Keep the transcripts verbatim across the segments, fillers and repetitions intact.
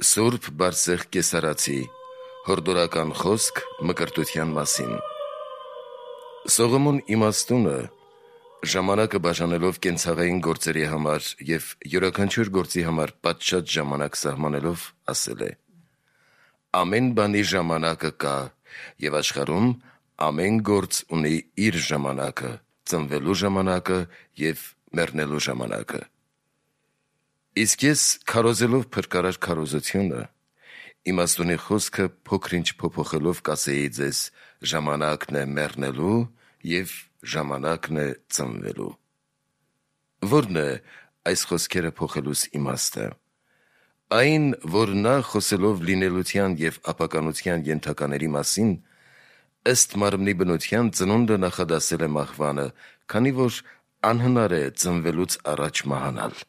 Սուրբ Բարսեղ Կեսարացի հորդորական խոսք մկրտության մասին։ Սողոմոն իմաստունը ժամանակը բաժանելով կենցաղային գործերի համար և յուրաքանչյուր գործի համար պատշաճ ժամանակ սահմանելով ասել է. ամեն բանի ժամանակը կա և աշխարհում ամեն գործ ունի իր ժամանակը, ծնվելու ժամանակը և մեռնելու ժամանակը։ Իսկ ես քարոզելով փրկարար քարոզությունը, իմաստունի խոսքը փոքր-ինչ փոփոխելով կասեի ձեզ. ժամանակն է մեռնելու և ժամանակն է ծնվելու։ Ո՞րն է այս խոսքերը փոխելուս իմաստը։ Այն, որ նա խոսելով լինելության և ապականության ենթակաների մասին, ըստ մարմնի բնության ծնունդը նախադասել է մահվանը, քանի որ անհնար է ծնվելուց առաջ մահանալ։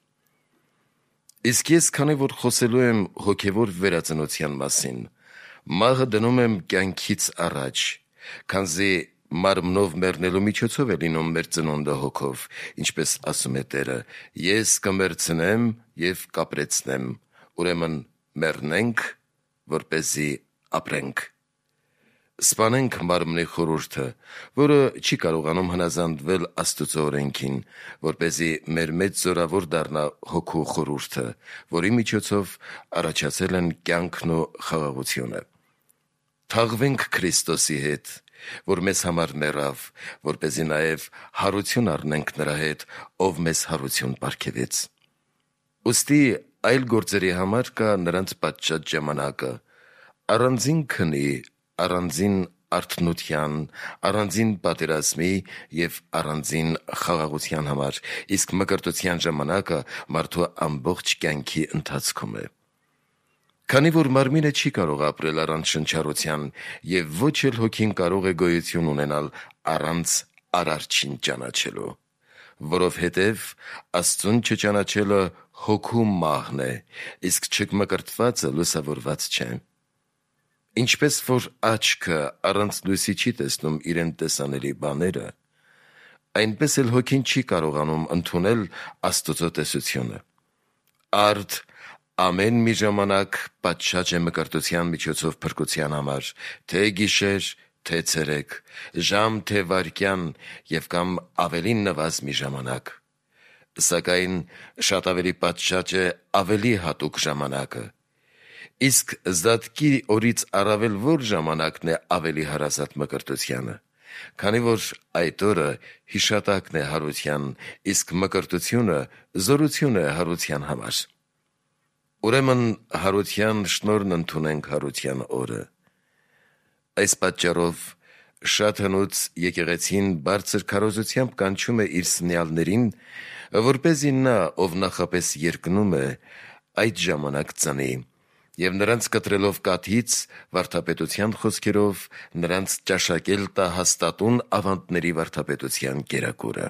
Իսկ ես, քանի որ խոսելու եմ հոգևոր վերածնության մասին, մահը դնում եմ կյանքից առաջ, քանզի մարմնով մեռնելու միջոցով է լինում մեր ծնունդը հոգով, ինչպես ասում է Տերը. «Ես կմեռցնեմ և կապրեցնեմ, ուրեմն մեռնենք, որպեսզի ապրենք»։ Սպանենք մարմնի խորհուրդը, որը չի կարողանում հնազանդվել Աստծո օրենքին, որպեսզի մեր մեջ զորավոր դառնա հոգու խորհուրդը, որի միջոցով առաջացել են կյանքն ու խաղաղությունը։ Թաղվենք Քրիստոսի հետ, որ մեզ համար մեռավ, որպեսզի նաև հարություն առնենք նրա հետ, ով մեզ հարություն պարգևեց։ Ուստի այլ գործերի համար կա նրանց պատշաճ ժամանակը, առանձին քնի, առանձին արթնության, առանձին պատերազմի և առանձին խաղաղության համար, իսկ մկրտության ժամանակը մարդու ամբողջ կյանքի ընթացքում է։ Քանի որ մարմինը չի կարող ապրել առանց շնչառության, և ոչ էլ հոգին կարող է գոյություն ունենալ առանց Արարչին ճանաչելու, որովհետև Աստծուն չճանաչելը հոգու մահն է, իսկ չմկրտվածը լուսավորված չէ։ Ինչպես որ աչքը առանց լույսի չի տեսնում իրեն տեսանելի բաները, այնպես էլ հոգին չի կարողանում ընդունել Աստծո տեսությունը։ Արդ ամեն մի ժամանակ պատշաճ է մկրտության միջոցով փրկության համար, թե գիշեր, թե ցերեկ, ժամ, թե վայրկյան և կամ ավելի նվազ մի ժամանակ։ Սակայն շատ ավելի պատշաճ է ավելի հատուկ ժամանակը։ Իսկ զատկի օրից առավել ո՞ր ժամանակն է ավելի հարազատ մկրտությանը, քանի որ այդ օրը հիշատակն է հարության, իսկ մկրտությունը զորություն է հարության համար։ Ուրեմն հարության շնորհն ընդունենք հարության օրը։ Այս պատճառով շատ հնուց եկեղեցին բարձր քարոզությամբ կանչում է իր սնյալներին, որպեսզի նա, ով նախապես երկնում է, այդ ժամանակ ծնի, և նրանց կտրելով կաթից, վարդապետության խոսքերով, նրանց ճաշակել տա հաստատուն ավանդների վարդապետության կերակուրը։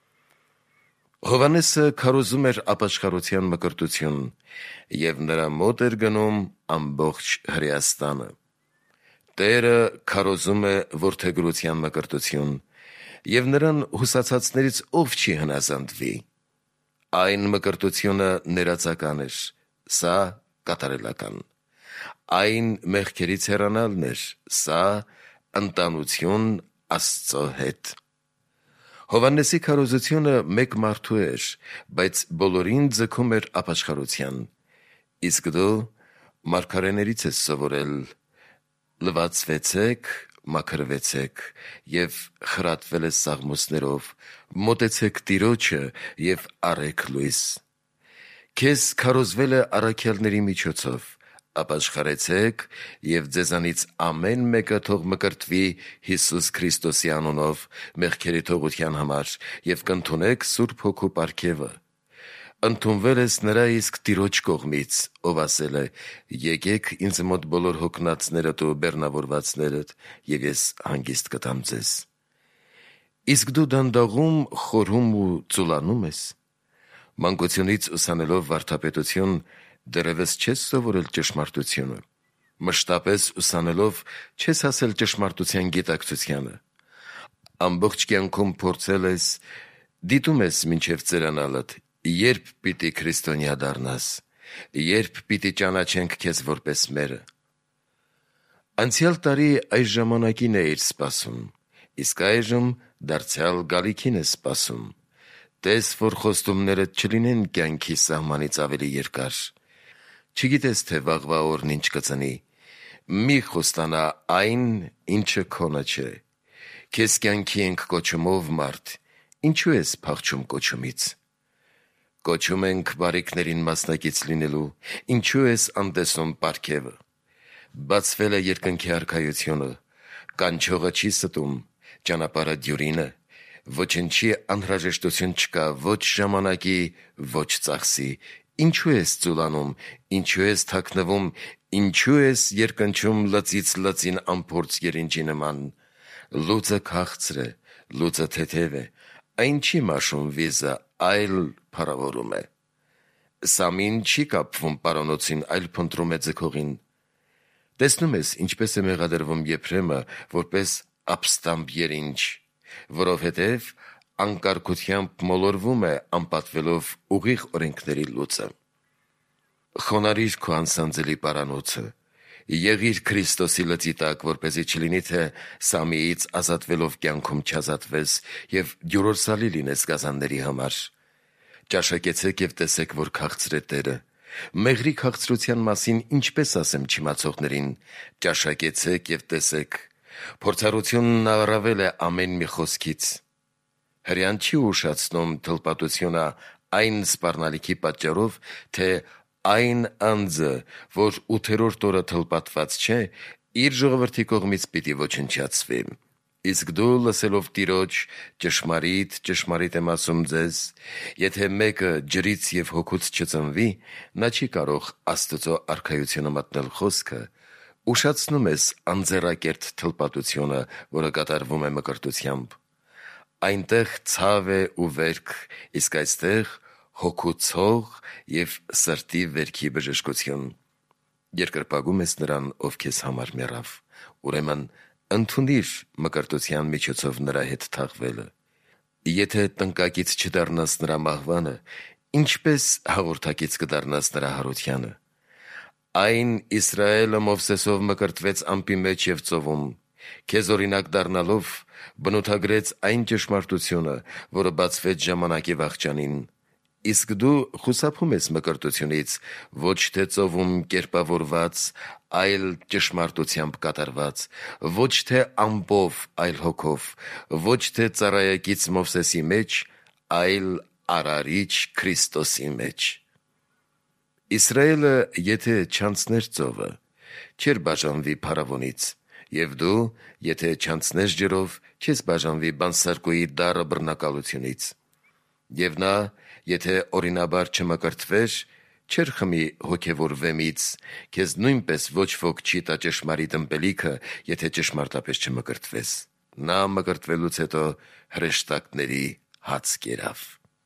Հովհաննեսը քարոզում էր ապաշխարության մկրտություն, և նրա մոտ էր գնում ամբողջ Հրեաստանը։ Տերը քարոզում է որդեգրության մկրտություն, և նրան հուսացածներից ով չի հնազանդվի։ Այն մկրտությունը ներածական էր, սա կատարելական։ Այն մեղքերից հեռանալն էր, սա ընտանություն Աստծո հետ։ Հովհաննեսի քարոզությունը մեկ մարդու էր, բայց բոլորին ձգում էր ապաշխարության։ Իսկ դու մարգարեներից ես սովորել. լվացվեցեք, մաքրվեցեք և խրատվել ես սաղմոսներով, մոտեցեք Տիրոջը և առեք լույս։ Քեզ քարոզվել է առաքյալների միջոցով. ապաշխարեցեք և ձեզանից ամեն մեկը թող մկրտվի Հիսուս Քրիստոսի անունով մեղքերի թողության համար և կընդունեք Սուրբ Հոգու պարգևը։ Ընդունվել ես նրա իսկ Տիրոջ կողմից, ով ասել է. «Եկեք ինձ մոտ բոլոր հոգնածներդ ու բեռնավորվածներդ, և ես հանգիստ կտամ ձեզ»։ Իսկ դու դանդաղում, խորհում ու ծուլանում ես։ Մանկությունից ուսանելով վարդապետություն, դեռևս չես սովորել ճշմարտությունը։ Մշտապես ուսանելով չես հասել ճշմարտության գիտակցությանը։ Ամբողջ կյանքում փորձել ես, դիտում ես մինչև ծերանալդ, երբ պիտի քրիստոնյա դառնաս, երբ պիտի ճանաչենք քեզ որպես մերը։ Անցյալ տարի այս ժամանակին էիր սպասում, իսկ այժմ դարձյալ գալիքին ես սպասում։ Տես, որ խոստումներդ չլինեն կյանքի սահմանից ավելի երկար։ Չգիտես, թե վաղվա օրն ինչ կծնի։ Մի խոստանա այն, ինչը քոնը չէ։ Քեզ կյանքի ենք կոչումով մարդ, ինչու ես փախչում կոչումից։ Կոչում ենք բարիքներին մասնակից լինելու, ինչու ես անտեսում պարգևը։ Բացվել է երկնքի արքայությունը, կանչողը չի ստում, ճանապարհը դյուրին է, ոչնչի անհրաժեշտություն չկա, ոչ ժամանակի, ոչ ծախսի։ Ինչու ես ծուլանում, ինչու ես թաքնվում, ինչու ես երկնչում լծից լծին ամփորձ երինջի նման։ Լուծը քաղցր է, լուծը թեթև է, այն չի մաշում վիզը, այլ փառավորում է։ Սամին չի կապվում պարանոցին, այլ փնտրում է ձգողին։ Տեսնում ես, ինչպես է մեղադրվում Եփրեմը, որպես ապստամբ երինջ, որովհետև անկարգությամբ մոլորվում է, անպատվելով ուղիղ օրենքների լուծը։ Խոնարհիր քո անսանձելի պարանոցը, եղիր Քրիստոսի լծի տակ, որպեսզի չլինի, թե Սամիից ազատվելով կյանքում չազատվես և դյուրորսալի լինես գազանների համար։ Ճաշակեցեք և տեսեք, որ քաղցր է Տերը։ Մեղրի քաղցրության մասին ինչպես ասեմ չիմացողներին, ճաշակեցեք և տեսեք։ Փորձառությունն առավել է ամեն մի խոսքից։ Հրեան չի ուշացնում թլպատությունը այն սպառնալիքի պատճառով, թե այն անձը, որ ութերորդ օրը թլպատված չէ, իր ժողովրդի կողմից պիտի ոչնչացվի։ Իսկ դու լսելով Տիրոջ, ճշմարիտ, ճշմարիտ եմ ասում ձեզ, եթե մեկը ջրից և հոգուց չծնվի, նա չի կարող Աստծո արքայությունը մտնել խոսքը, ուշացնում ես անձեռակերտ թլպատությունը, որը կատարվում է մկրտությամբ։ Այնտեղ ցավ է ու վերք, իսկ այստեղ հոգու ցող և սրտի վերքի բժշկություն։ Երկրպագում ես նրան, ով քեզ համար մեռավ, ուրեմն ընդունիր մկրտության միջոցով նրա հետ թաղվելը։ Եթե տնկակից չդառնաս նրա մահվանը, ինչպես հաղորդակից կդառնաս նրա հարությանը։ Այն Իսրայելը Մովսեսով մկրտվեց ամպի մեջ և ծովում, քեզ օրինակ դառնալով բնութագրեց այն ճշմարտությունը, որը բացվեց ժամանակի վախճանին։ Իսկ դու խուսափում ես մկրտությունից, ոչ թե ծովում կերպավորված, այլ ճշմարտությամբ կատարված, ոչ թե ամպով, այլ հոգով, ոչ թե ծառայակից Մովսեսի մեջ, այլ արարիչ Քրիստոսի մեջ։ Իսրայելը, եթե չանցներ ծովը, չէր բաժանվի փարավոնից, և դու, եթե չանցնես ջրով, չես բաժանվի բանսարկուի դառը բռնակալությունից։ Եվ նա, եթե օրինաբար չմկրտվեր, չէր խմի հոգևոր վեմից, քեզ նույնպես ոչ ոք չի տա ճշմարիտ ըմպելիքը, եթե ճշմարտապես չմկրտվես։ Նա մկրտվելուց հետո հրեշտակների հաց կերավ։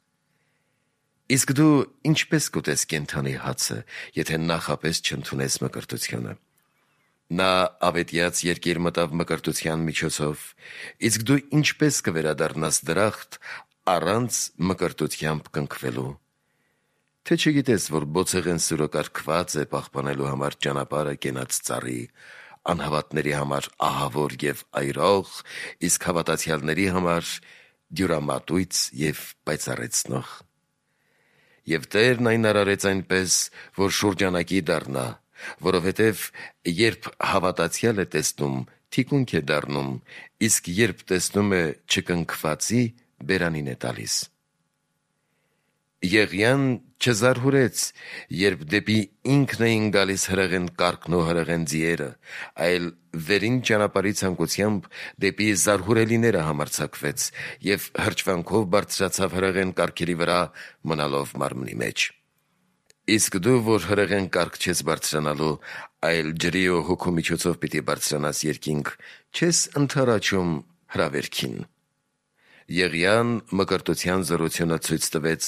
Իսկ դու ինչպես կուտես կենդանի հացը, եթե նախապես չընդունես մկրտությունը։ Նա ավետյաց երկիր մտավ մկրտության միջոցով, իսկ դու ինչպես կվերադառնաս դրախտ առանց մկրտությամբ կնքվելու։ Թե չգիտես, որ բոցեղեն սուրը կարգված է պահպանելու համար ճանապարհը կենաց ծառի, անհավատների համար ահավոր և այրող, իսկ հավատացյալների համար դյուրամատույց և պայծառեցնող։ Եվ Տերն այն արարեց այնպես, որ շուրջանակի դառնա, որովհետև երբ հավատացյալ է տեսնում, թիկունք է դառնում, իսկ երբ տեսնում է չկնքվածի, բերանին է տալիս։ Եղիան չզարհուրեց, երբ դեպի ինքն էին գալիս հրեղեն կառքն ու հրեղեն ձիերը, այլ վերին ճանապարհի ցանկությամբ դեպի զարհուրելիները համարձակվեց և հրճվանքով բարձրացավ հրեղեն կառքերի վրա, մնալով մարմնի մեջ։ Իսկ դու, որ հրեղեն կառք չես բարձրանալու, այլ ջրի ու հոգու միջոցով պիտի բարձրանաս երկինք, չես ընդառաջում հրավերքին։ Եղիան մկրտության զորությունը ցույց տվեց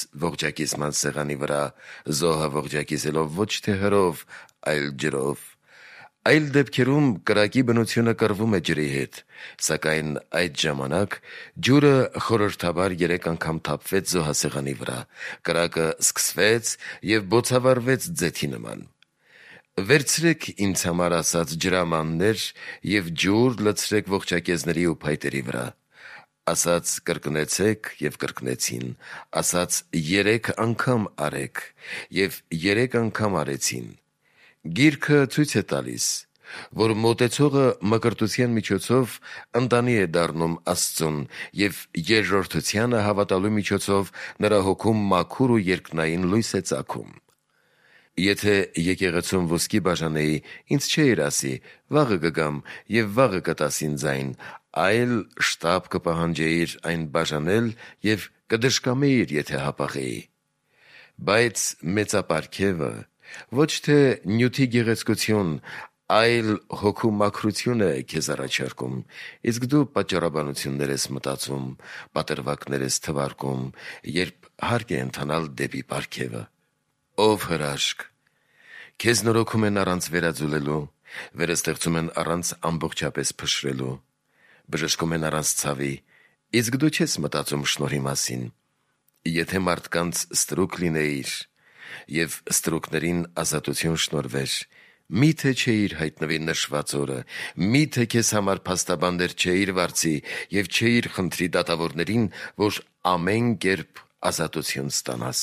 ողջակիզման սեղանի վրա, զոհը ողջակիզելով ոչ թե հրով, այլ ջրով։ Այլ դեպքերում կրակի բնությունը կռվում է ջրի հետ, սակայն այդ ժամանակ ջուրը խորհրդաբար երեք անգամ թափվեց զոհասեղանի վրա, կրակը սկսվեց և բոցավառվեց ձեթի նման։ Վերցրեք ինձ համար ասաց ջրամաններ և ջուր լցրեք ողջակեզների ու փայտերի վրա, ասաց կրկնեցեք և կրկնեցին, ասաց երեք անգամ արեք և երեք անգամ արեցին։ Գիրքը ցույց է տալիս, որ մոտեցողը մկրտության միջոցով ընտանի է դառնում Աստծուն և երկրորդությանը հավատալու միջոցով նրա հոգում մաքուր ու երկնային լույս է ծագում։ Եթե եկեղեցում ոսկի բաժանեի, ինձ չէիր ասի, վաղը կգամ և վաղը կտաս ինձ այն, այլ շտապ կպահանջեիր այն բաժանել և կդժկամեիր, եթե հապաղեի։ Բայց մեծապարգևը ոչ թե նյութի գեղեցկություն, այլ հոգու մաքրություն է քեզ առաջարկում, իսկ դու պատճառաբանություններ ես մտածում, պատրվակներ ես թվարկում, երբ հարկ է ընթանալ դեպի պարգևը։ Ով հրաշք, քեզ նորոգում են առանց վերաձուլելու, վերստեղծում են առանց ամբողջապես փշրելու, բժշկում են առանց ցավի, իսկ դու չես մտածում շնորհի մասին։ Եթե մարդկանց ստրուկ լինեիր և ստրուկներին ազատություն շնորհվեր, մի՞թե չէիր հայտնվի նշված օրը, մի՞թե քեզ համար փաստաբաններ չէիր վարձի և չէիր խնդրի դատավորներին, որ ամեն կերպ ազատություն ստանաս։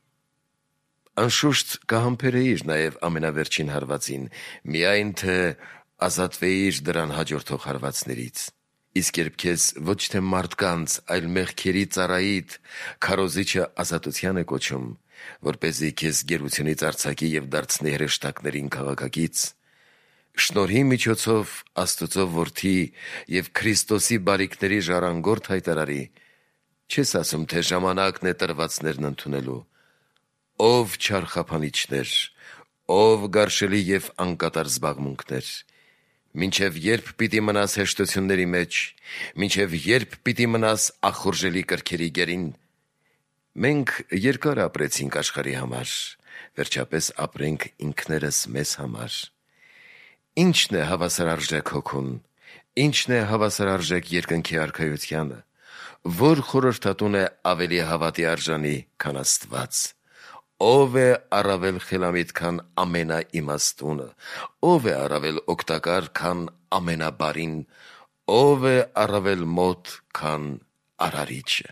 Անշուշտ կհամբերեիր նաև ամենավերջին հարվածին, միայն թե ազատվեիր դրան հաջորդող հարվածներից։ Իսկ երբ քեզ ոչ թե մարդկանց, այլ մեղքերի ծառայիդ քարոզիչը ազատության է կոչում, որպեսզի քեզ գերությունից արձակի և դարձնի հրեշտակներին քաղաքակից, շնորհի միջոցով Աստծո որդի և Քրիստոսի բարիքների ժառանգորդ հայտարարի, չես ասում, թե ժամանակն է տրվածներն ընդունելու։ Ով չար խափանիչներ, ով գարշելի և անկատար զբաղմունքներ, մինչև երբ պիտի մնաս հեշտությունների մեջ, մինչև երբ պիտի մնաս ախորժելի կրքերի գերին։ Մենք երկար ապրեցինք աշխարհի համար, վերջապես ապրենք ինքներս մեզ համար։ Ի՞նչն է հավասար արժեք հոգուն, ի՞նչն է հավասար արժեք երկնքի արքայությանը, որ խորհրդատուն է ավելի հավատի արժանի, քան Աստված։ Ով է առավել խելամիտ, քան ամենաիմաստունը, ով է առավել օգտակար, քան ամենաբարին, ով է առավել մոտ, քան արարիչը։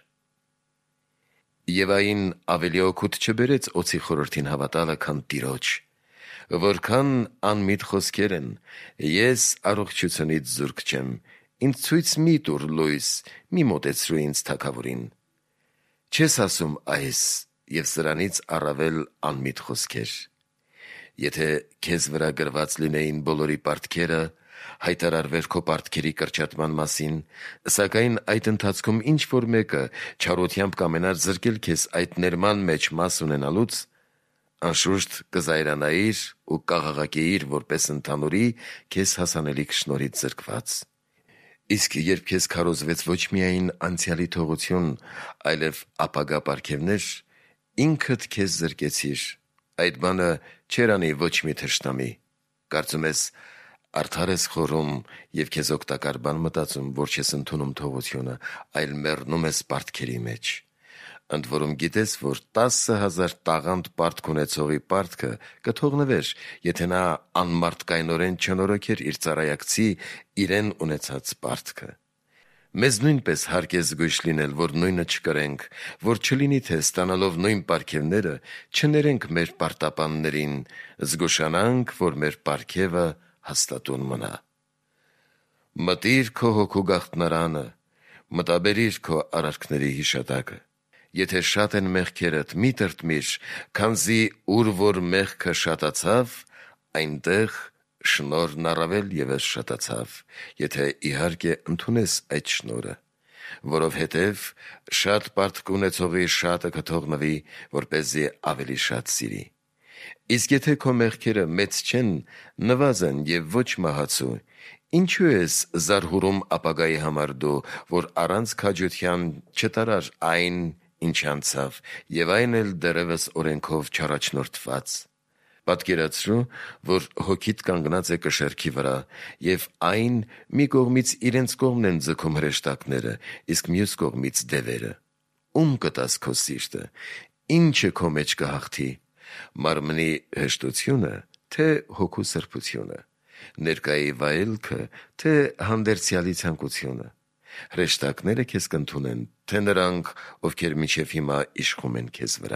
Եվային ավելի օգուտ չբերեց օձի խորհրդին հավատալը, քան Տիրոջ, որքան անմիտ խոսքեր են. ես առողջությունից զուրկ չեմ, ինձ ցույց մի տուր լույս, մի մոտեցրու ինձ թագավորին։ Չես ասում այս և սրանից առավել անմիտ խոսքեր։ Եթե քեզ վրա գրված լինեին բոլորի պարտքերը, հայտարարվեր քո պարտքերի կրճատման մասին, սակայն այդ ընթացքում ինչ-որ մեկը չարությամբ կամենար զրկել քեզ այդ ներման մեջ մաս ունենալուց, անշուշտ կզայրանայիր ու կաղաղակեիր որպես ընդհանուրի քեզ հասանելիք շնորհից զրկված։ Իսկ երբ քեզ քարոզվեց ոչ միայն անցյալի թողություն, այլև ապագա պարգևներ, ինքդ քեզ զրկեցիր։ Այդ բանը չէր անի ոչ մի թշնամի։ Կարծում ես արդար ես խորում և քեզ օգտակար բան մտածում, որ չես ընդունում թողությունը, այլ մեռնում ես պարտքերի մեջ։ Ընդ որում գիտես, որ տասը հազար տաղանդ պարտք ունեցողի պարտքը կթողնվեր, եթե նա անմարդկայնորեն չնորոգեր իր ծառայակցի իրեն ունեցած պարտքը։ Մեզ նույնպես հարկ է զգույշ լինել, որ նույնը չկրենք, որ չլինի, թե ստանալով նույն պարգևները չներենք մեր պարտապաններին, զգուշանանք, որ մեր պարգևը հաստատուն մնա։ Մտիր քո հոգու գաղտնարանը, մտաբերիր քո արարքների հիշատակը։ Եթե շատ են մեղքերդ, մի տրտմիր, քանզի ուր որ մեղքը շատացավ, այնտեղ շնորհն առավել ևս շատացավ, եթե իհարկե ընդունես այդ շնորհը, որովհետև շատ պարտք ունեցողի շատը կթողնվի, որպեսզի ավելի շատ սիրի։ Իսկ եթե քո մեղքերը մեծ չեն, նվազեն և ոչ մահացու, ինչու ես զարհուրում ապագայի համար դու, որ առանց քաջության չտարար այն, ինչ անցավ, և այն էլ դեռևս օրենքով չառաջնորդված։ Պատկերացրու, որ հոգիդ կանգնած է կշեռքի վրա, և այն մի կողմից իրենց կողմն են ձգում հրեշտակները, իսկ մյուս կողմից դևերը։ Ում կտաս քո սիրտը, ինչը քո մեջ կհաղթի, մարմնի հեշտությունը, թե հոգու սրբությունը, ներկայի վայելքը, թե հանդերձյալի ցանկությունը։ Հրեշտակները քեզ կընդունեն, թե նրանք, ովքեր մինչև հիմա իշխում են քեզ վրա։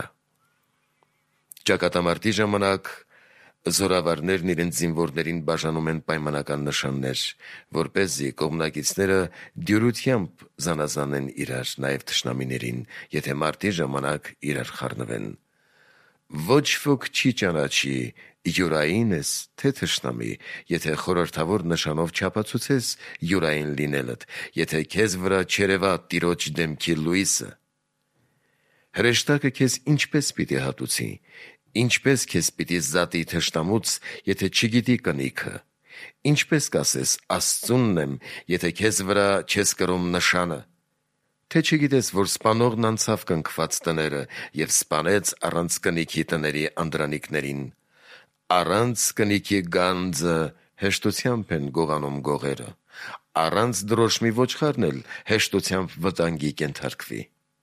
Ճակատամարտի ժամանակ զորավարներն իրենց զինվորներին բաժանում են պայմանական նշաններ, որպեսզի կողմնակիցները դյուրությամբ զանազանեն իրար, նաև թշնամիներին, եթե մարտի ժամանակ իրար խառնվեն։ Ոչ ոք չի ճանաչի յուրային ես, թե թշնամի, եթե խորհրդավոր նշանով չապացուցես յուրային լինելդ, եթե քեզ վրա չերևա Տիրոջ դեմքի լույսը։ Հրեշտակը քեզ ինչպես պիտի հատուցի, ինչպես քեզ պիտի զատի թշնամուց, եթե չգիտի կնիքը, ինչպես կասես Աստծունն եմ, եթե քեզ վրա չես կրում նշանը, թե չգիտես, որ սպանողն անցավ կնքված տները և սպանեց առանց կնիքի տների անդրանիկներին, առանց կնիքի գանձը հեշտությամբ են գողանում գողերը, առանց դրոշմի ոչխարն էլ հեշտությամբ վտանգի կենթարկվի։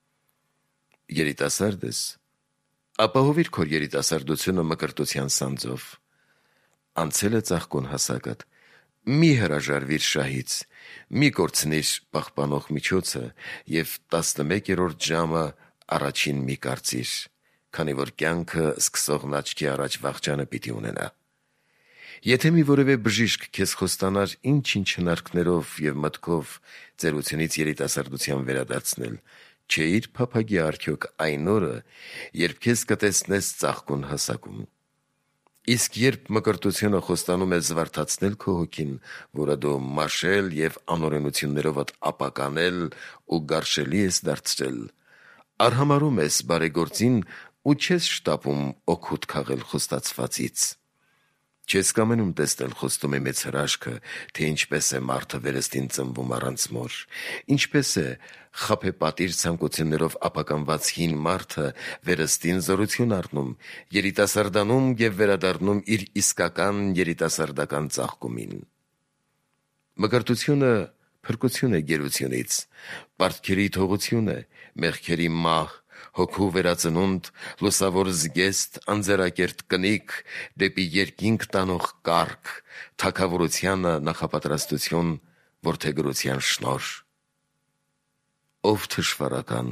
Երիտասարդ ես, ապահովիր քո երիտասարդությունը մկրտության սանձով։ Անցել է ծաղկուն հասակդ, մի հրաժարվիր շահից, մի կորցնիր պահպանող միջոցը և տասնմեկերորդ ժամը առաջին մի կարծիր, քանի որ կյանքը սկսողն աչքի առաջ վախճանը պիտի ունենա։ Եթե մի որևէ բժիշկ քեզ խոստանար ինչ-ինչ հնարքներով և մտքով ծերությունից երիտասարդության վերադարձնել, չէիր փափագի արդյոք այն օրը, երբ քեզ կտեսնես ծաղկուն հասակում։ Իսկ երբ մկրտությունը խոստանում է զվարթացնել քո հոգին, որը դու մաշել և անօրենություններովդ ապականել ու գարշելի ես դարձրել, արհամարհում ես բարեգործին ու չես շտապում օգուտ քաղել խոստացվածից։ Չես կամենում տեսնել խոստումի մեծ հրաշքը, թե ինչպես է մարդը վերստին ծնվում առանց մոր, ինչպես է խաբեպատիր ցանկություններով ապականված հին մարդը վերստին զորություն առնում, երիտասարդանում և վերադառնում իր իսկական երիտասարդական ծաղկումին։ Մկրտությունը փրկություն է գերությունից, պարտքերի թողություն է, մեղքերի մահ, հոգու վերածնունդ, լուսավոր զգեստ, անձեռակերտ կնիկ, դեպի երկինք տանող կառք, թագավորությանը նախապատրաստություն, որդեգրության շնորհ։ Ով թշվառական,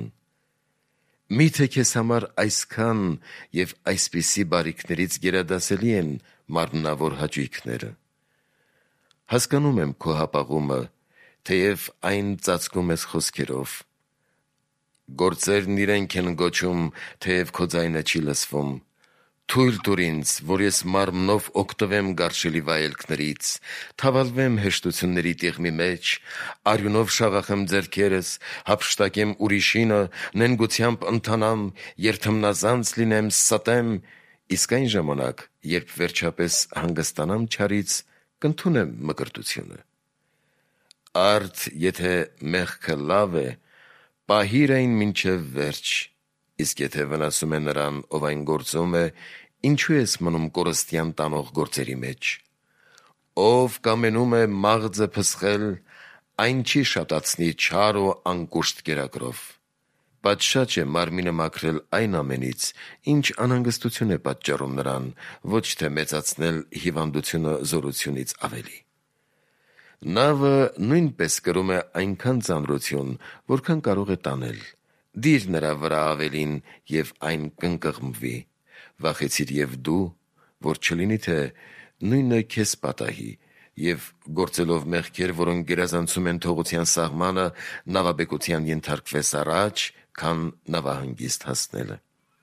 միթե քեզ համար այսքան և այսպիսի բարիքներից գերադասելի են մարմնավոր հաճույքները։ Հասկանում եմ քո հապաղումը, թեև այն ծածկում ես խոսքերով։ Գործերն իրենք են գոչում, թեև քո ձայնը չի լսվում։ Թույլ տուր ինձ, որ ես մարմնով օգտվեմ գարշելի վայելքներից, թավալվեմ հեշտությունների տիղմի մեջ, արյունով շաղախեմ ձեռքերս, հափշտակեմ ուրիշինը, նենգությամբ ընթանամ, երդմնազանց լինեմ, ստեմ, իսկ այն ժամանակ, երբ վերջապես հանգստանամ չարից, կընդունեմ մկրտությունը։ Արդ եթե մեղքը լավ է, պահիր այն մինչև վերջ, իսկ եթե վնասում է նրան, ով այն գործում է, ինչու ես մնում կորստյան տանող գործերի մեջ։ Ով կամենում է մաղձը փսխել, այն չի շատացնի չար ու անկուշտ կերակրով։ Պատշաճ է մարմինը մաքրել այն ամենից, ինչ անհանգստություն է պատճառում նրան, ոչ թե մեծացնել հիվանդությունը զորությունից ավելի։ Նավը նույնպես կրում է այնքան ծանրություն, որքան կարող է տանել։ Դիր նրա վրա ավելին, և այն կընկղմվի։ Վախեցիր և դու, որ չլինի, թե նույնը քեզ պատահի, և գործելով մեղքեր, որոնք գերազանցում են թողության սահմանը, նավաբեկության ենթարկվես առաջ, քան նավահանգիստ հասնելը։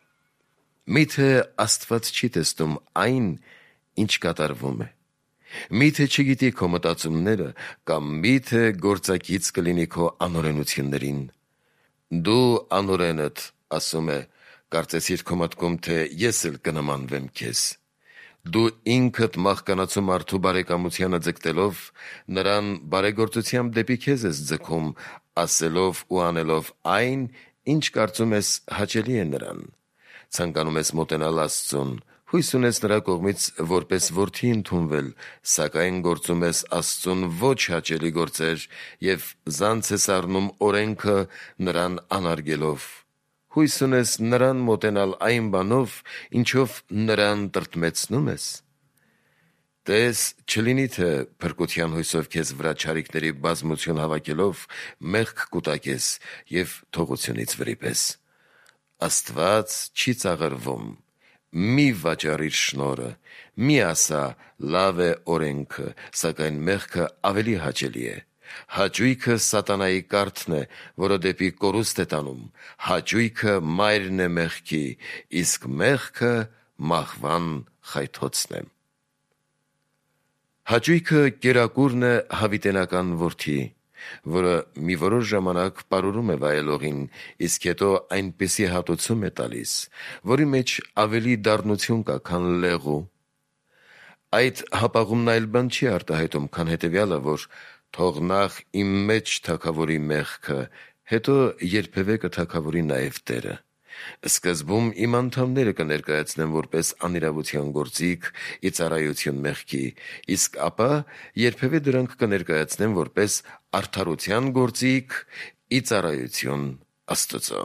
Միթե Աստված չի տեսնում այն, ինչ կատարվում է։ Միթե չգիտի քո մտածումները, կամ միթե գործակից կլինի քո անօրենություններին։ Դու անօրենդ, ասում է, կարծեցիր քո մտքում, թե ես էլ կնմանվեմ քեզ։ Դու ինքդ մահկանացու մարդու բարեկամությանը ձգտելով, նրան բարեգործությամբ դեպի քեզ ես ձգում, ասելով ու անելով այն, ինչ կարծում ես հաճելի է նրան։ Ցանկանում ես մոտենալ Աստծուն, Հույս ունես նրա կողմից որպես որդի ընդունվել, սակայն գործում ես Աստծուն ոչ հաճելի գործեր և զանց ես առնում օրենքը նրան անարգելով։ Հույս ունես նրան մոտենալ այն բանով, ինչով նրան տրտմեցնում ես։ Տես, չլինի թե փրկության հույսով քեզ վրա չարիքների բազմություն հավաքելով մեղք կուտակես և թողությունից վրիպես։ Աստված չի ծաղրվում։ Մի վաճառիր շնորհը, մի ասա լավ է օրենքը, սակայն մեղքը ավելի հաճելի է։ Հաճույքը սատանայի կարթն է, որը դեպի կորուստ է տանում, հաճույքը մայրն է մեղքի, իսկ մեղքը մահվան խայթոցն է։ Հաճույքը կերակուրն է հավիտենական որդի, որը մի որոշ ժամանակ պարուրում է վայելողին, իսկ հետո այնպիսի հատուցում է տալիս, որի մեջ ավելի դառնություն կա, քան լեղու։ Այդ հապաղումն այլ բան չի արտահայտում, քան հետևյալը, որ թող նախ իմ մեջ թագավորի մեղքը, հետո երբևէ կթագավորի նաև Տերը։ Սկզբում իմ անդամները կներկայացնեմ որպես անիրավության գործիք ի ծառայություն մեղքի, իսկ ապա երբևէ դրանք կներկայացնեմ որպես արդարության գործիք ի ծառայություն Աստծո։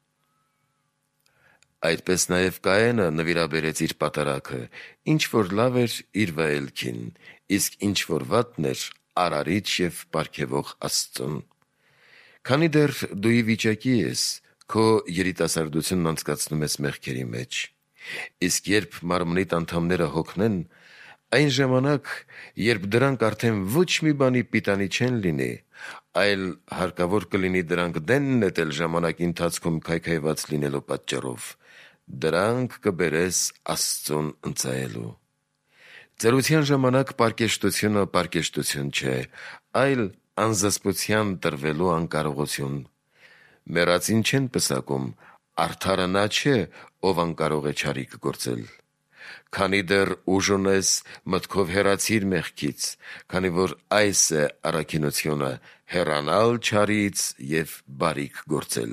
Այդպես նաև Կայենը նվիրաբերեց իր պատարագը, ինչ որ լավ էր իր վայելքին, իսկ ինչ որ վատն էր արարիչ և պարգևող Աստծուն։ Քանի դեռ դու ի վիճակի ես, քո երիտասարդությունն անցկացնում ես մեղքերի մեջ, իսկ երբ մարմնիդ անդամները հոգնեն, այն ժամանակ, երբ դրանք արդեն ոչ մի բանի պիտանի չեն լինի, այլ հարկավոր կլինի դրանք դեն նետել ժամանակի ընթացքում քայքայված լինելու պատճառով, դրանք կբերես Աստծուն ընծայելու։ Ծերության ժամանակ պարկեշտությունը պարկեշտություն չէ, այլ անզսպության տրվելու անկարողություն։ Մեռածին չեն պսակում, արդարը նա չէ, ով անկարող է չարիք գործել։ Քանի դեռ ուժ ունես, մտքով հեռացիր մեղքից, քանի որ այս է առաքինությունը՝ հեռանալ չարից և բարիք գործել։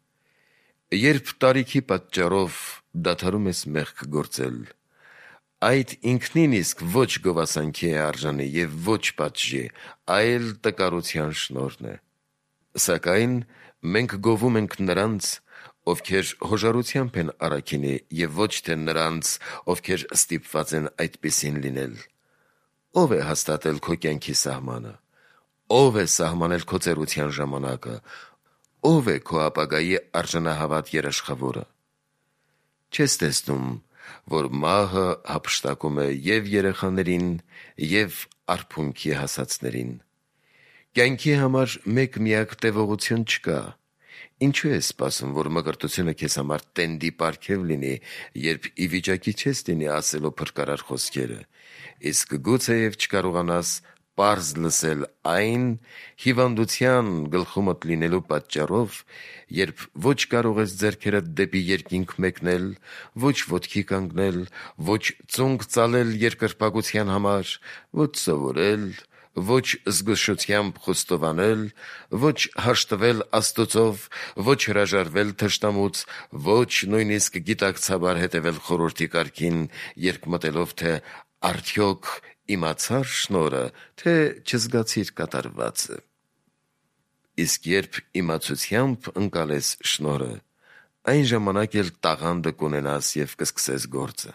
Երբ տարիքի պատճառով դադարում ես մեղք գործել, այդ ինքնին իսկ ոչ գովասանքի է արժանի և ոչ պատժի, այլ տկարության շնորհն է։ Սակայն մենք գովում ենք նրանց, ովքեր հոժարությամբ են առաքինի, և ոչ թե նրանց, ովքեր ստիպված են այդպիսին լինել։ Ո՞վ է հաստատել քո կյանքի սահմանը։ Ո՞վ է սահմանել քո ծերության ժամանակը։ Ո՞վ է քո ապագայի արժանահավատ երաշխավորը։ Չես տեսնում, որ մահը հափշտակում է և երեխաներին, և արփունքի հասածներին։ Կյանքի համար մեկ միակ տևողություն չկա։ Ինչու ես սպասում, որ մկրտությունը քեզ համար տենդի պարգև լինի, երբ ի վիճակի չես լինի ասելու փրկարար խոսքերը, իսկ գուցեև չկարողանաս պարզ լսել այն հիվանդության գլխումդ լինելու պատճառով, երբ ոչ կարող ես ձեռքերդ դեպի երկինք մեկնել, ոչ ոտքի կանգնել, ոչ ծունկ ծալել երկրպագության համար, ոչ սովորել, ոչ զգուշությամբ խոստովանել, ոչ հաշտվել Աստծով, ոչ հրաժարվել թշնամուց, ոչ նույնիսկ գիտակցաբար հետևել խորհրդի կարգին, երբ մտելով, թե արդյոք իմացա՞ր շնորհը, թե չզգացիր կատարվածը։ Իսկ երբ իմացությամբ ընկալես շնորհը, այն ժամանակ էլ տաղանդը կունենաս և կսկսես գործը։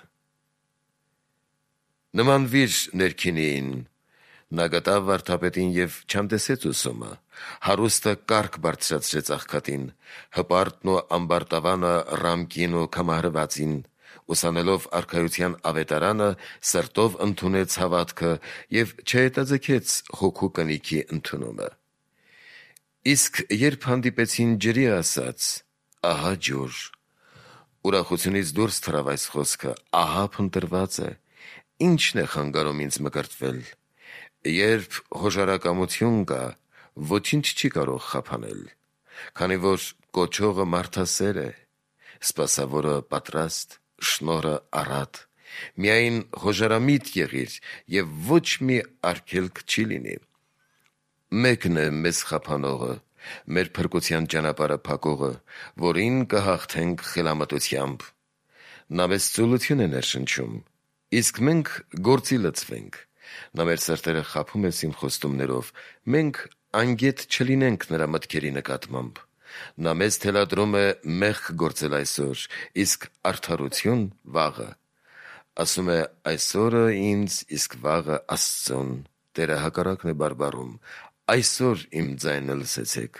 Նմանվիր ներքինին։ Նա գտավ վարդապետին և չանտեսեց ուսումը, հարուստը կառք բարձրացրեց աղքատին, հպարտն ու ամբարտավանը ռամկին ու քամահրվածին, ուսանելով արքայության ավետարանը, սրտով ընդունեց հավատքը և չհետաձգեց հոգու կնիքի ընդունումը։ Իսկ երբ հանդիպեցին ջրի, ասաց. «Ահա ջուր», ուրախությունից դուրս թռավ այս խոսքը. «Ահա փնտրված է, ի՞նչն է խանգարում ինձ մկրտվել»։ Երբ հոժարակամություն կա, ոչինչ չի կարող խափանել, քանի որ կոչողը մարդասեր է, սպասավորը պատրաստ, շնորհը առատ։ Միայն հոժարամիտ եղիր, և ոչ մի արգելք չի լինի։ Մեկն է մեզ խափանողը, մեր փրկության ճանապարհը փակողը, որին կհաղթենք խելամտությամբ։ Նա մեզ ծուլություն է ներշնչում, իսկ մենք գործի լծվենք։ Նա մեր սրտերը խաբում է սին խոստումներով, մենք անգետ չլինենք նրա մտքերի նկատմամբ։ Նա մեզ թելադրում է մեղք գործել այսօր, իսկ արդարություն վաղը։ Ասում է այսօրը ինձ, իսկ վաղը Աստծուն։ Տերը հակառակն է բարբառում, այսօր իմ ձայնը լսեցեք։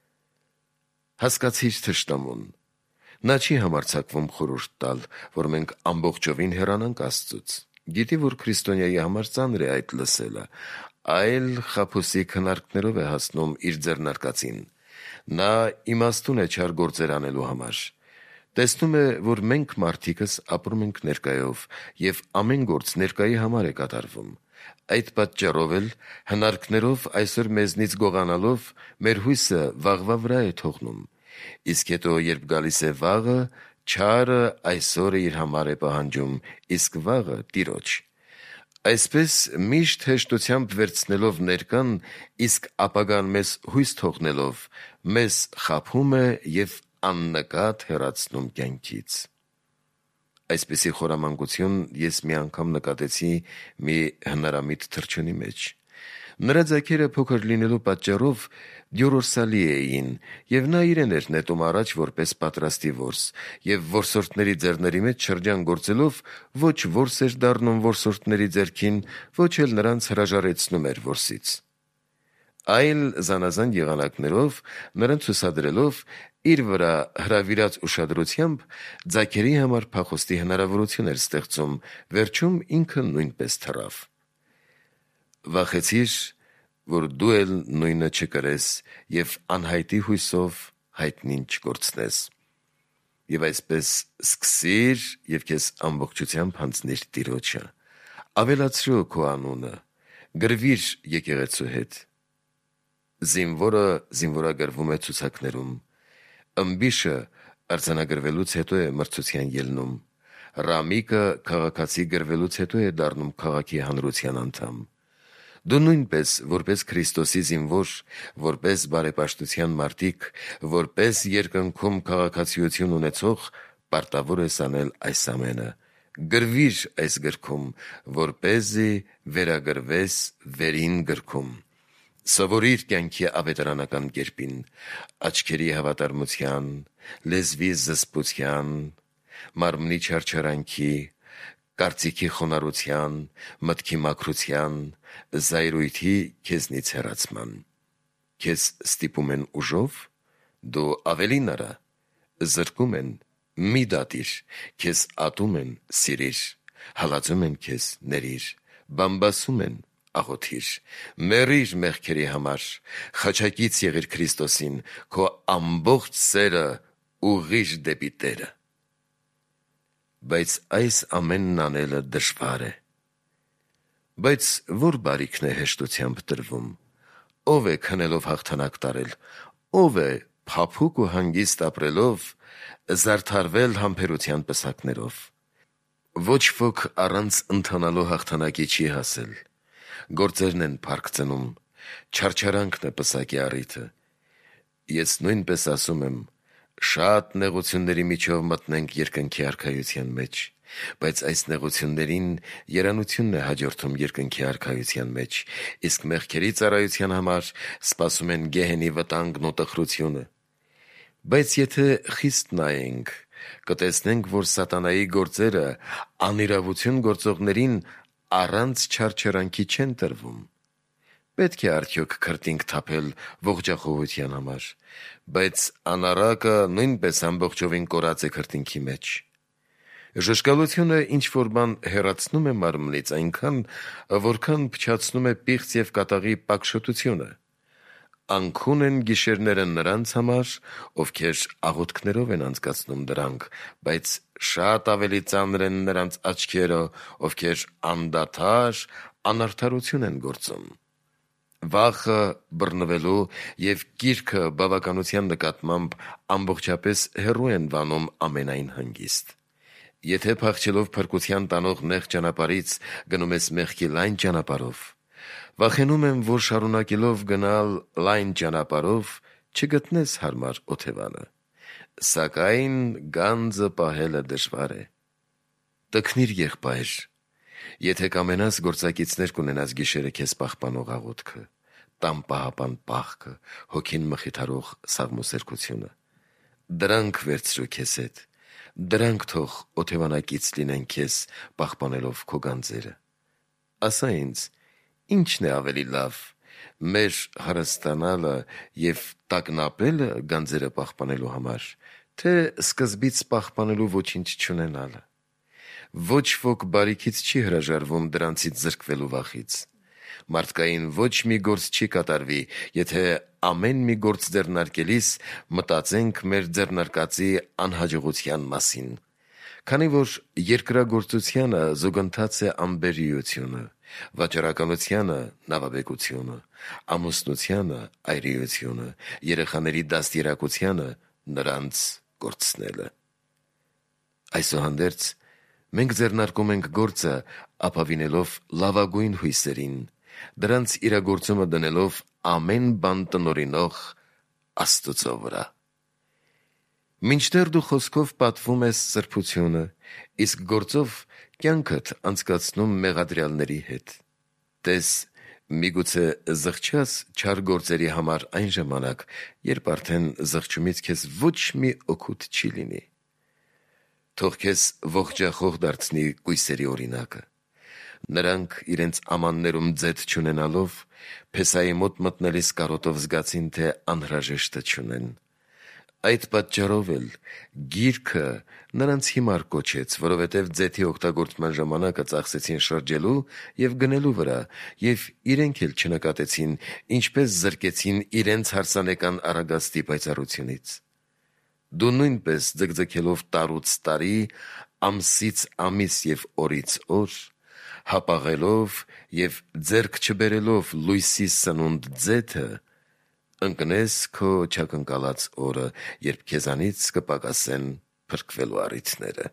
Հասկացիր թշնամուն։ Նա չի համարձակվում խորհուրդ տալ, որ մենք ամբողջովին հեռանանք Աստծուց։ Գիտի, որ քրիստոնյայի համար ծանր է այդ լսելը, այլ խաբուսի քննարկներով է հասնում իր ձեռնարկածին։ Նա իմաստուն է չար գործեր անելու համար։ Տեսնում է, որ մենք մարդիկս ապրում ենք ներկայով, և ամեն գործ ներկայի համար է կատարվում։ Այդ պատճառով էլ հնարքներով այսօր մեզնից գողանալով մեր հույսը վաղվա վրա է թողնում։ Իսկ հետո, երբ գալիս է վաղը, չարը այսօրը իր համար է պահանջում, իսկ վաղը Տիրոջ։ Այսպես միշտ հեշտությամբ վերցնելով ներկան, իսկ ապագան մեզ հույս թողնելով, մեզ խաբում է և աննկատ հեռացնում կյանքից։ Այսպիսի խորամանկություն ես մի անգամ նկատեցի մի հնարամիտ թռչունի մեջ։ Նրա ձագերը փոքր լինելու պատճառով դյորորսալի էին, և նա իրեն էր նետում առաջ որպես պատրաստի որս, և որսորդների ձեռների մեջ շրջան գործելով ոչ որս էր դառնում որսորդների ձեռքին, ոչ էլ նրանց հրաժարեցնում էր որսից, այլ զանազան եղանակներով նրանց ցուցադրելով իր վրա հրավիրած ուշադրությամբ ձագերի համար փախուստի հնարավորություն էր ստեղծում, վերջում ինքը նույնպես թռավ։ Վախեցիր, որ դու էլ նույնը չկրես և անհայտի հույսով հայտնին չկորցնես։ Եվ այսպես սկսիր և քեզ ամբողջությամբ հանձնիր Տիրոջը։ Ավելացրու քո անունը, գրվիր եկեղեցու հետ։ Զինվորը զինվորագրվում է ցուցակներում, ըմբիշը արձանագրվելուց հետո է մրցության ելնում, ռամիկը քաղաքացի գրվելուց հետո է դառնում քաղաքի հանրության անդամ։ Դու նույնպես, որպես Քրիստոսի զինվոր, որպես բարեպաշտության մարտիկ, որպես երկնքում քաղաքացիություն ունեցող, պարտավոր ես անել այս ամենը։ Գրվիր այս գրքում, որպեսզի վերագրվես վերին գրքում։ Սովորիր կյանքի ավետարանական կերպին, աչքերի հավատարմության, լեզվի զսպության, մարմնի չարչարանքի, կարծիքի խոնարհության, մտքի մաքրության, զայրույթի քեզնից հեռացման։ Քեզ ստիպում են ուժով, դու ավելին արա, զրկում են, մի դատիր, քեզ ատում են, սիրիր, հալածում են քեզ, ների՛ր, բամբասում են, աղոթիր, մեռիր մեղքերի համար, խաչակից եղիր Քրիստոսին, քո ամբողջ սերը ուղղիր դեպի Տերը։ Բայց այս ամենն անելը դժվար է։ Բայց որ բարիքն է հեշտությամբ տրվում։ Ով է քնելով հաղթանակ տարել, ով է փափուկ ու հանգիստ ապրելով զարդարվել համբերության պսակներով։ Ոչ ոք առանց ընթանալու հաղթանակի չի հասել։ Գործերն են փառք ծնում, չարչարանքն է պսակի առիթը։ Ես նույնպես ասում եմ, շատ նեղությունների միջով մտնենք երկնքի արքայության մեջ, բայց այս նեղություններին երանությունն է հաջորդում երկնքի արքայության մեջ, իսկ մեղքերի ծառայության համար սպասում են գեհենի վտանգն ու տխրությունը։ Բայց եթե խիստ նայենք, կտեսնենք, որ սատանայի գործերը անիրավություն գործողներին առանց չարչարանքի չեն տրվում։ Պետք է արդյոք քրտինք թափել ողջախոհության համար, բայց անառակը նույնպես ամբողջովին կորած է քրտինքի մեջ։ Ժշկալությունը ինչ-որ բան հեռացնում է մարմնից այնքան, որքան փչացնում է պիղծ և կատաղի պակշոտությունը։ Անքուն են գիշերները նրանց համար, ովքեր աղոթքներով են անցկացնում դրանք, բայց շատ ավելի ծանր են նրանց աչքերը, ովքեր անդադար անարդարություն են գործում։ Վախը բռնվելու և կիրքը բավականության նկատմամբ ամբողջապես հեռու են վանում ամենայն հանգիստ։ Եթե փախչելով փրկության տանող նեղ ճանապարհից գնում ես մեղքի լայն ճանապարհով, վախենում եմ, որ շարունակելով գնալ լայն ճանապարհով չգտնես հարմար օթևանը, սակայն գանձը պահելը դժվար է։ Տքնիր եղբայր, եթե կամենաս գործակիցներ կունենաս գիշերը քեզ պահպանող աղոթքը, տան պահապան պահքը, հոգին մխիթարող սաղմոսերկությունը, դրանք վերցրու քեզ հետ, դրանք թող օթևանակից լինեն քեզ պահպանելով քո գանձերը։ Ասա ինձ, ի՞նչն է ավելի լավ, մեր հարստանալը և տագնապելը գանձերը պահպանելու համար, թե սկզբից պահպանելու ոչինչ չունենալը։ Ոչ ոք բարիքից չի հրաժարվում դրանցից զրկվելու վախից։ Մարդկային ոչ մի գործ չի կատարվի, եթե ամեն մի գործ ձեռնարկելիս մտածենք մեր ձեռնարկածի անհաջողության մասին։ Քանի որ երկրագործությանը զուգընթաց է անբերիությունը, վաճառականությանը նավաբեկությունը, ամուսնությանը այրիությունը, երեխաների դաստիարակությանը նրանց կորցնելը։ Այսուհանդերձ, մենք ձեռնարկում ենք գործը ապավինելով լավագույն հույսերին, դրանց իրագործումը դնելով ամեն բան տնօրինող Աստծո վրա։ Մինչդեռ դու խոսքով պատվում ես սրբությունը, իսկ գործով կյանքդ անցկացնում մեղադրյալների հետ։ Տես, միգուցե զղջաս չար գործերի համար այն ժամանակ, երբ արդեն զղջումից քեզ ոչ մի օգուտ չի լինի։ Թող քեզ ողջախոհ դարձնի կույսերի օրինակը։ Նրանք իրենց ամաններում ձեթ չունենալով, Փեսայի մոտ մտնելիս կարոտով զգացին, թե անհրաժեշտը չունեն։ Այդ պատճառով էլ գիրքը նրանց հիմար կոչեց, որովհետև ձեթի օգտագործման ժամանակը ծախսեցին շրջելու և գնելու վրա, և իրենք էլ չնկատեցին, ինչպես զրկեցին իրենց հարսանեկան առագաստի պայծառությունից։ Դու նույնպես ձգձգելով տարուց տարի, ամսից ամիս և օրից օր, հապաղելով և ձեռք չբերելով լույսի սնունդ ձեթը, ընկնես քո չակնկալած օրը, երբ քեզանից կպակասեն փրկվելու առիթները։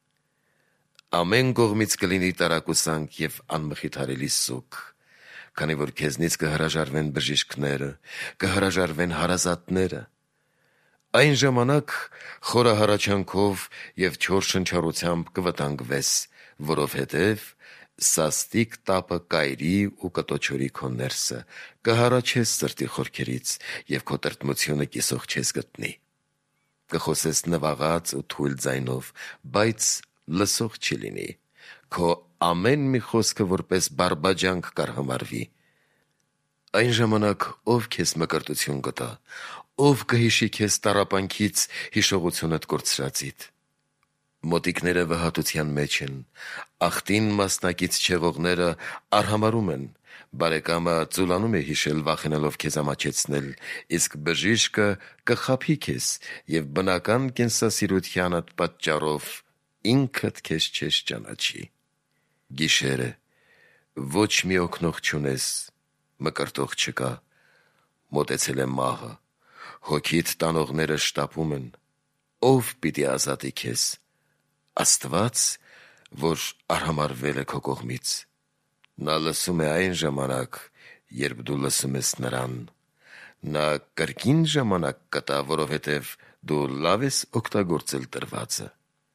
Ամեն կողմից կլինի տարակուսանք և անմխիթարելի սուգ, քանի որ քեզնից կհրաժարվեն բժիշկները, կհրաժարվեն հարազատները։ Այն ժամանակ խորահարաչանքով և չոր շնչառությամբ կվտանգվես, որովհետև սաստիկ տապը կայրի ու կտոչորի քո ներսը, կհառաչես սրտի խորքերից և քո տրտմությունը կիսող չես գտնի։ Կխոսես նվաղած ու թույլ ձայնով, բայց լսող չի լինի։ Քո ամեն մի խոսքը որպես բարբաջանք կարգամարվի։ Այն ժամանակ ով քեզ մկրտություն կտա, ով կհիշի քեզ տառապանքից հիշողությունդ կորցրածիդ։ Մոտիկները վհատության մեջ են, աղտին մասնակից չեղողները արհամարում են, բարեկամը ծուլանում է հիշել վախենալով քեզ ամաչեցնել, իսկ բժիշկը կխաբի քեզ և բնական կենսասիրությանդ պատճառով ինքդ քեզ չես ճանաչի։ Գիշեր է, ոչ մի օգնող չունես, մկրտող չկա, մոտեցել է մահը, հոգիդ տանողները շտապում են, ով պիտի ազատի քեզ։ Աստված, որ արհամարվել է քո կողմից։ Նա լսում է այն ժամանակ, երբ դու լսում ես նրան։ Նա կրկին ժամանակ կտա, որովհետև դու լավ ես օգտագործել տրվածը։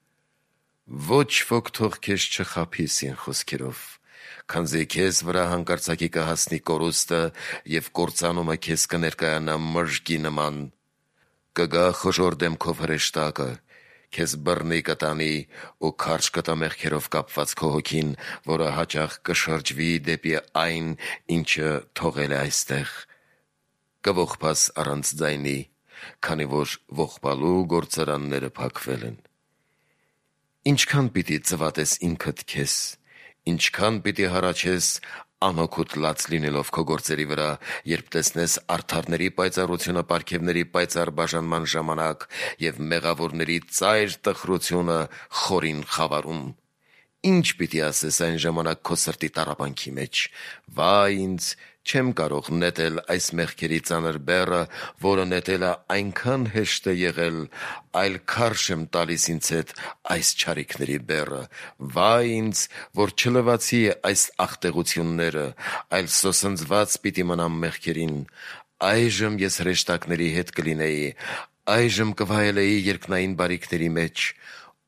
Ոչ ոք թող քեզ չխաբի սին խոսքերով, քանզի քեզ վրա հանկարծակի կհասնի կորուստը և կործանումը քեզ կներկայանա մրրկի նման։ Կգա խոժոռ դեմքով հրեշտակը, քեզ բռնի կտանի ու քարշ կտա մեղքերով կապված քո հոգին, որը հաճախ կշրջվի դեպի այն, ինչը թողել է այստեղ։ Կողբաս առանց ձայնի, քանի որ ողբալու գործարանները փակվել են։ Ինչքան պիտի ծվատես ինքդ քեզ, ինչքան պիտի հառաչես անօգուտ լաց լինելով քո գործերի վրա, երբ տեսնես արդարների պայծառությունը պարգևների պայծառ բաժանման ժամանակ և մեղավորների ծայր տխրությունը խորին խավարում։ Ինչ պիտի ասես այն ժամանակ քո սրտի տառապանքի մեջ. «Վայ ինձ, չեմ կարող նետել այս մեղքերի ծանր բեռը, որը նետելը այնքան հեշտ է եղել, այլ քարշ եմ տալիս ինձ հետ այս չարիքների բեռը։ Վայ ինձ, որ չլվացի այս աղտեղությունները, այլ սոսնձված պիտի մնամ մեղքերին։ Այժմ ես հրեշտակների հետ կլինեի, այժմ կվայելեի երկնային բարիքների մեջ։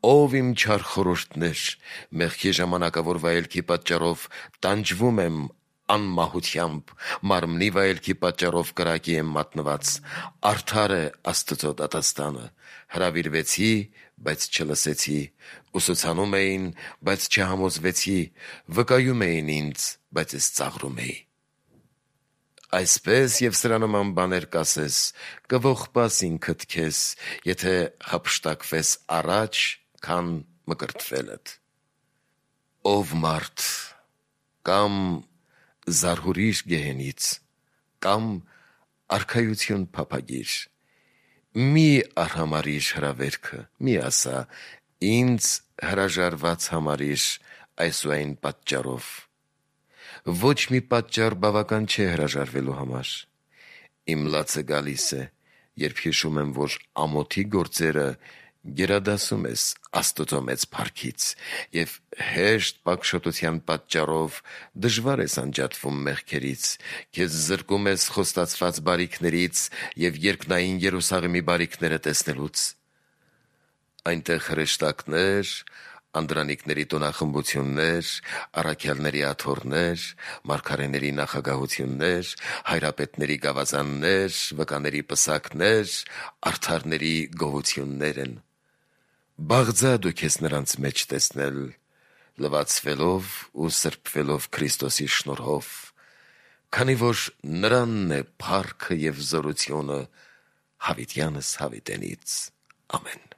Ով իմ չար խորհուրդներ, մեղքի ժամանակավոր վայելքի պատճառով տանջվում եմ անմահությամբ, մարմնի վայելքի պատճառով կրակի եմ մատնված, արդար է Աստծո դատաստանը, հրավիրվեցի, բայց չլսեցի, ուսուցանում էին, բայց չհամոզվեցի, վկայում էին ինձ, բայց ես ծաղրում էի։ Այսպես եւ սրա նման բաներ կասես, կողպաս ինքդ քեզ, եթե հափշտակվես առաջ, քան մկրտվելդ։ Ով մարդ, կամ զարհուրիր գեհենից, կամ արքայություն փափագիր, մի արհամարիր հրավերքը, մի ասա, ինձ հրաժարված համարիր այսուայն պատճառով։ Ոչ մի պատճառ բավական չէ հրաժարվելու համար։ Իմ լացը գալիս է, երբ հիշում եմ, որ ամոթի գործերը գերադասում ես Աստծո մեծ փառքից, եւ հեշտ պակշոտության պատճառով դժվար ես անջատվում մեղքերից, քեզ զրկում ես խոստացված բարիքներից եւ երկնային Երուսաղեմի բարիքները տեսնելուց։ Այնտեղ հրեշտակներ, անդրանիկների տոնախմբություններ, առաքյալների աթոռներ, մարգարեների նախագահություններ, հայրապետների գավազաններ, վկաների պսակներ, արդարների գովություններ են։ Բաղձա դու քեզ նրանց մեջ տեսնել, լվացվելով ու սրբվելով Քրիստոսի շնորհով, քանի որ նրանն է փառքը եւ զորությունը հավիտյանս հավիտենից։ Ամեն։